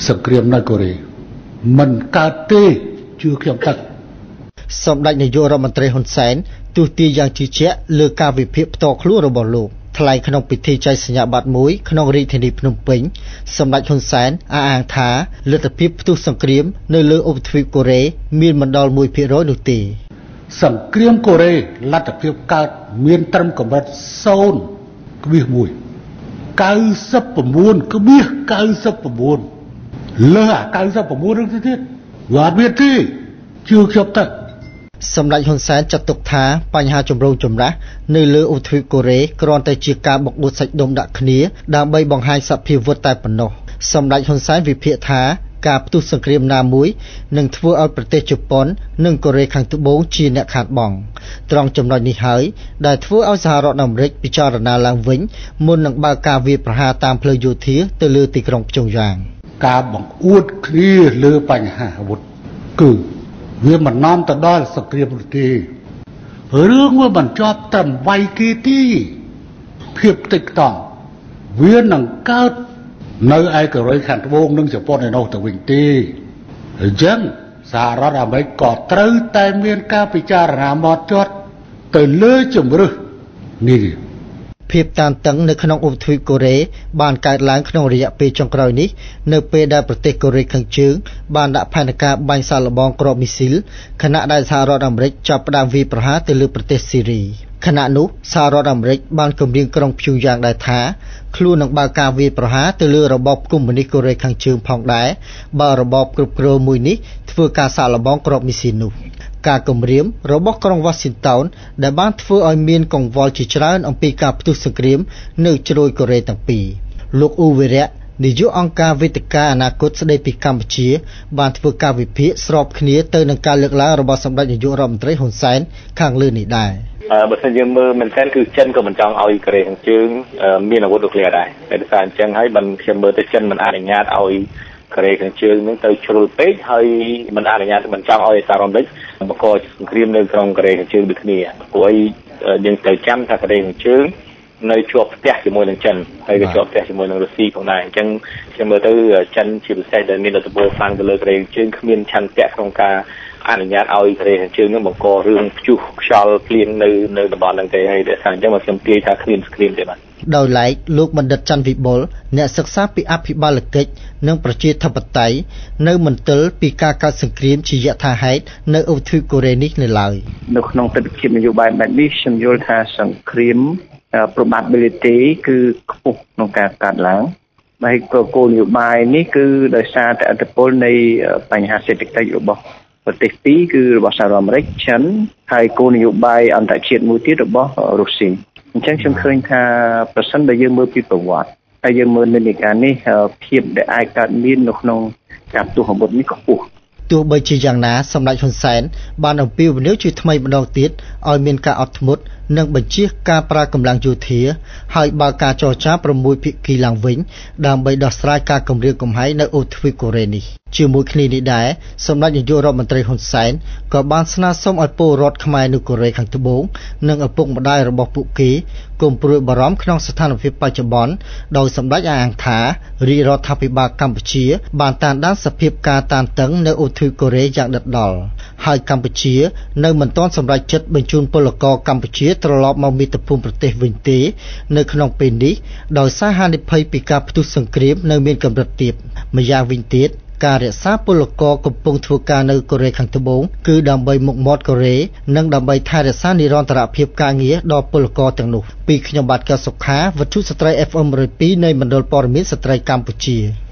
សង្គ្រាមនៅកូរ៉េមិនកើតទេជឿខ្ញុំទឹកសម្ដេចនាយករដ្ឋមន្ត្រីហ៊ុនសែនទូទាយយ៉ាងជឿជាក់លើការវិភាគផ្ទាល់ខ្លួនរបស់លោកថ្លែងក្នុងពិធីចែកសញ្ញាបត្រមួយក្នុងរាជធានីភ្នំពេញសម្ដេចហ៊ុនសែនអះអាងថាលទ្ធភាពផ្ទុះសង្គ្រាមនៅលើឧបទ្វីបកូរ៉េមានមិនដល់ 1% នោះទេសង្គ្រាមកូរ៉េលទ្ធភាពកើតមានត្រឹមកម្រិត 0.1 99.99 លើអា99នឹងទៀតវាអត់មានទេជឿខ្ញុំទៅសម្ដេចហ៊ុនសែនចាត់ទុកថាបញ្ហាចម្រូងចម្រាសនៅលើឧបទ្វីបកូរ៉េគ្រាន់តែជាការបុកដួលសាច់ដុំដាក់គ្នាដើម្បីបង្ហាញសភាវុធតែប៉ុណ្ណោះសម្ដេចហ៊ុនសែនវិភាគថាការផ្ទុះសង្គ្រាមណាមួយនឹងធ្វើឲ្យប្រទេសជប៉ុននិងកូរ៉េខាងត្បូងជាអ្នកខាតបង់ត្រង់ចំណុចនេះហើយដែលធ្វើឲ្យសហរដ្ឋអាមេរិកពិចារណាឡើងវិញមុននឹងបើកការវាយប្រហារតាមផ្លូវយោធាទៅលើទីក្រុងព្យុងយ៉ាងការបង្អួតគ្នាលើបញ្ហាអាវុធគឺវាមិននាំទៅដល់សង្គ្រាមនោះទេរឿងវាមិនជាប់ត្រឹមវាយគេទេភាពតិចតង់វានឹងកើតនៅឯកូរ៉េខាងត្បូងនិងជប៉ុនឯនោះទៅវិញទេអញ្ចឹងសហរដ្ឋអាមេរិកក៏ត្រូវតែមានការពិចារណាម៉ត់ចត់ទៅលើជំរើសនេះភាពតានតឹងនៅក្នុងឧបទ្វីបកូរ៉េបានកើតឡើងក្នុងរយៈពេលចុងក្រោយនេះនៅពេលដែលប្រទេសកូរ៉េខាងជើងបានដាក់ផែនការបាញ់សាកល្បងគ្រាប់មីស៊ីលខណៈដែលសហរដ្ឋអាមេរិកចាប់ផ្ដើមវាយប្រហារទៅលើប្រទេសស៊ីរីខណៈនោះសហរដ្ឋអាមេរិកបានគម្រាមក្រុងព្យុងយ៉ាងដែរថាខ្លួននឹងបើកការវាយប្រហារទៅលើរបបកុម្មុយនីសកូរ៉េខាងជើងផងដែរបើរបបគ្រប់គ្រងមួយនេះធ្វើការសាកល្បងគ្រាប់មីស៊ីលនោះការគម្រាមរបស់ក្រុង Washington ដែលបានធ្វើឲ្យមានកង្វល់ជាច្រើនអំពីការផ្ទុះសង្គ្រាមនៅជ្រោយកូរ៉េទាំងពីរលោកអ៊ូវីរៈនាយកអង្គការវេទិកាអនាគតស្ដីពីកម្ពុជាបានធ្វើការវិភាគស្របគ្នាទៅនឹងការលើកឡើងរបស់សម្ដេចនាយករដ្ឋមន្ត្រីហ៊ុនសែនខាងលើនេះដែរបើសិនយើងមើលមែនតើគឺចិនក៏មិនចង់ឲ្យកូរ៉េខាងជើងមានអាវុធនុយក្លេអ៊ែរដែរតែដោយសារអញ្ចឹងហើយខ្ញុំមើលទៅចិនមិនអនុញ្ញាតឲ្យកូរ៉េខាងជើងនឹងទៅជ្រុលពេកហើយមិនអនុញ្ញាតមិនចង់ឲ្យសហរដ្ឋអាមេរិកបង្កសង្គ្រាមនៅក្នុងកូរ៉េខាងជើងដូចគ្នាព្រោះយើងត្រូវចាំថាកូរ៉េខាងជើងនៅជាប់ផ្ទះជាមួយនឹងចិនហើយក៏ជាប់ផ្ទះជាមួយនឹងរុស្ស៊ីផងដែរអញ្ចឹងខ្ញុំមើលទៅចិនជាពិសេសដែលមានរដ្ឋពលខ្លាំងទៅលើកូរ៉េខាងជើងគ្មានឆន្ទៈក្នុងការអនុញ្ញាតឲ្យកូរ៉េខាងជើងនឹងបង្ករឿងព្យុះខ្យល់ភ្លៀងនៅតំបន់ហ្នឹងទេហើយដែលថាអញ្ចឹងមកខ្ញុំទាយថាគ្មានសង្គ្រាមទេបាទដោយឡែកលោកបណ្ឌិតច័ន្ទវិបុលអ្នកសិក្សាពីអភិបាលកិច្ចនិងប្រជាធិបតេយ្យនៅមន្ទិលពីការកើតសង្គ្រាមជាយថាហេតុនៅឧបទ្វីបកូរ៉េនេះនៅឡើយនៅក្នុងទស្សនវិជ្ជានយោបាយបែបនេះខ្ញុំយល់ថាសង្គ្រាម probability គឺខ្ពស់ក្នុងការកើតឡើងហើយគោលនយោបាយនេះគឺដោយសារតែឥទ្ធិពលនៃបញ្ហាសេដ្ឋកិច្ចរបស់ប្រទេសពីរគឺរបស់សហរដ្ឋអាមេរិកចិនហើយគោលនយោបាយអន្តរជាតិមួយទៀតរបស់រុស្ស៊ីអញ្ចឹងខ្ញុំឃើញថាប្រសិនបើយើងមើលពីប្រវត្តិហើយយើងមើលនិន្នាការនេះភាពដែលអាចកើតមាននៅក្នុងការផ្ទុះអាវុធនេះខ្ពស់ទោះបីជាយ៉ាងណាសម្ដេចហ៊ុនសែនបានអំពាវនាវជាថ្មីម្ដងទៀតឲ្យមានការអត់ធ្មត់និងបញ្ជាការប្រើកម្លាំងយោធាហើយបើកការចរចា6ភាគីឡើងវិញដើម្បីដោះស្រាយការគំរាមកំហែងនៅឧបទ្វីបកូរ៉េនេះជាមួយគ្នានេះដែរសម្ដេចនាយករដ្ឋមន្ត្រីហ៊ុនសែនក៏បានស្នើសុំឲ្យពលរដ្ឋខ្មែរនៅកូរ៉េខាងត្បូងនិងឪពុកម្ដាយរបស់ពួកគេកុំព្រួយបារម្ភក្នុងស្ថានភាពបច្ចុប្បន្នដោយសម្ដេចអះអាងថារាជរដ្ឋាភិបាលកម្ពុជាបានតាមដានសភាពការតានតឹងនៅឧបទ្វីបកូរ៉េយ៉ាងដិតដល់ហើយកម្ពុជានៅមិនទាន់សម្រេចចិត្តបញ្ជូនពលករកម្ពុជាត្រឡប់មកមាតុភូមិប្រទេសវិញទេនៅក្នុងពេលនេះដោយសារហានិភ័យពីការផ្ទុះសង្គ្រាមនៅមានកម្រិតទាបម្យ៉ាងវិញទៀតការរក្សាពលករកំពុងធ្វើការនៅកូរ៉េខាងត្បូងគឺដើម្បីមុខមាត់កូរ៉េនិងដើម្បីថែរក្សានិរន្តរភាពការងារដល់ពលករទាំងនោះពីខ្ញុំបាទកែវសុខាវិទ្យុស្ត្រី FM 102នៃមណ្ឌលព័ត៌មានស្ត្រីកម្ពុជា